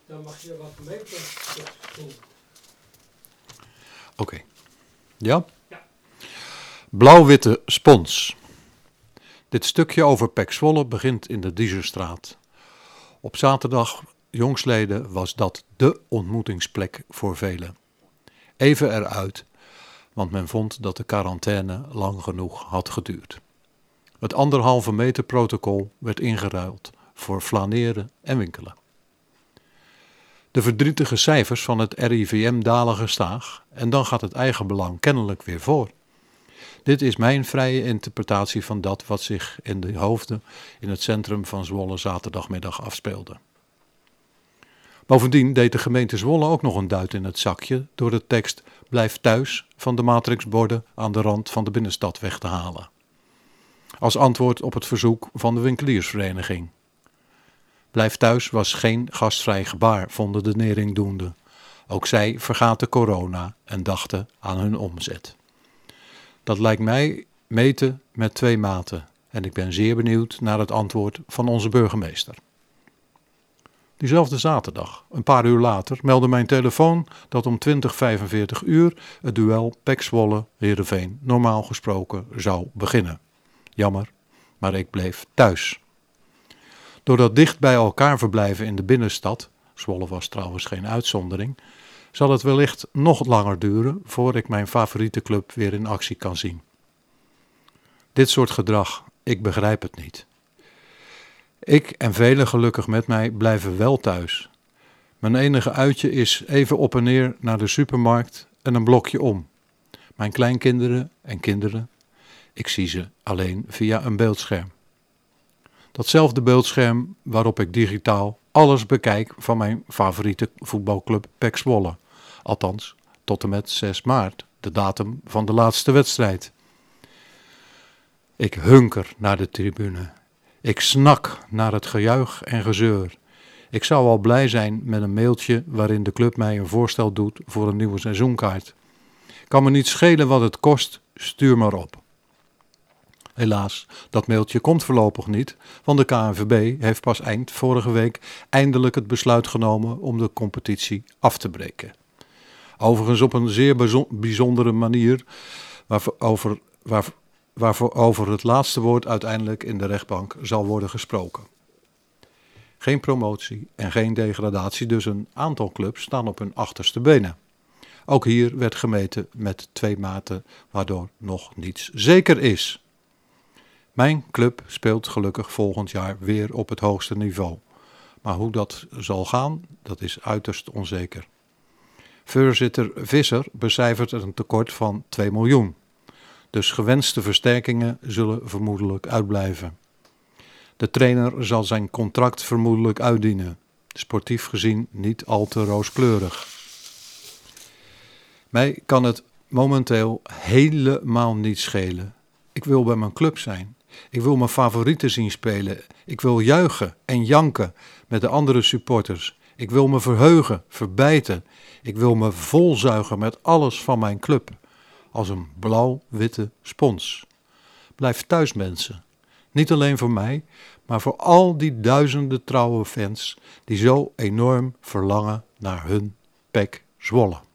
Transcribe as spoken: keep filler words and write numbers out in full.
Dan mag je wat meter doen. Oké. Okay. Ja? Ja. Blauw-witte spons. Dit stukje over P E C Zwolle begint in de Diezerstraat. Op zaterdag, jongsleden, was dat dé ontmoetingsplek voor velen. Even eruit, want men vond dat de quarantaine lang genoeg had geduurd. Het anderhalve meter protocol werd ingeruild voor flaneren en winkelen. De verdrietige cijfers van het R I V M dalen gestaag en dan gaat het eigenbelang kennelijk weer voor. Dit is mijn vrije interpretatie van dat wat zich in de hoofden in het centrum van Zwolle zaterdagmiddag afspeelde. Bovendien deed de gemeente Zwolle ook nog een duit in het zakje door de tekst "Blijf thuis" van de matrixborden aan de rand van de binnenstad weg te halen. Als antwoord op het verzoek van de winkeliersvereniging. Blijf thuis was geen gastvrij gebaar, vonden de neringdoenden. Ook zij vergaten corona en dachten aan hun omzet. Dat lijkt mij meten met twee maten en ik ben zeer benieuwd naar het antwoord van onze burgemeester. Diezelfde zaterdag, een paar uur later, meldde mijn telefoon dat om twintig vijfenveertig uur het duel P E C Zwolle-Heerenveen normaal gesproken zou beginnen. Jammer, maar ik bleef thuis. Door dat dicht bij elkaar verblijven in de binnenstad, Zwolle was trouwens geen uitzondering, zal het wellicht nog langer duren voor ik mijn favoriete club weer in actie kan zien. Dit soort gedrag, ik begrijp het niet. Ik en velen gelukkig met mij blijven wel thuis. Mijn enige uitje is even op en neer naar de supermarkt en een blokje om. Mijn kleinkinderen en kinderen, ik zie ze alleen via een beeldscherm. Datzelfde beeldscherm waarop ik digitaal alles bekijk van mijn favoriete voetbalclub P E C Zwolle. Althans, tot en met zes maart, de datum van de laatste wedstrijd. Ik hunker naar de tribune. Ik snak naar het gejuich en gezeur. Ik zou al blij zijn met een mailtje waarin de club mij een voorstel doet voor een nieuwe seizoenkaart. Kan me niet schelen wat het kost, stuur maar op. Helaas, dat mailtje komt voorlopig niet, want de K N V B heeft pas eind vorige week eindelijk het besluit genomen om de competitie af te breken. Overigens op een zeer bijzondere manier, waarvoor over, waar, waarvoor over het laatste woord uiteindelijk in de rechtbank zal worden gesproken. Geen promotie en geen degradatie, dus een aantal clubs staan op hun achterste benen. Ook hier werd gemeten met twee maten, waardoor nog niets zeker is. Mijn club speelt gelukkig volgend jaar weer op het hoogste niveau. Maar hoe dat zal gaan, dat is uiterst onzeker. Voorzitter Visser becijfert een tekort van twee miljoen. Dus gewenste versterkingen zullen vermoedelijk uitblijven. De trainer zal zijn contract vermoedelijk uitdienen. Sportief gezien niet al te rooskleurig. Mij kan het momenteel helemaal niet schelen. Ik wil bij mijn club zijn. Ik wil mijn favorieten zien spelen. Ik wil juichen en janken met de andere supporters. Ik wil me verheugen, verbijten. Ik wil me volzuigen met alles van mijn club. Als een blauw-witte spons. Blijf thuis, mensen. Niet alleen voor mij, maar voor al die duizenden trouwe fans die zo enorm verlangen naar hun P E C Zwolle.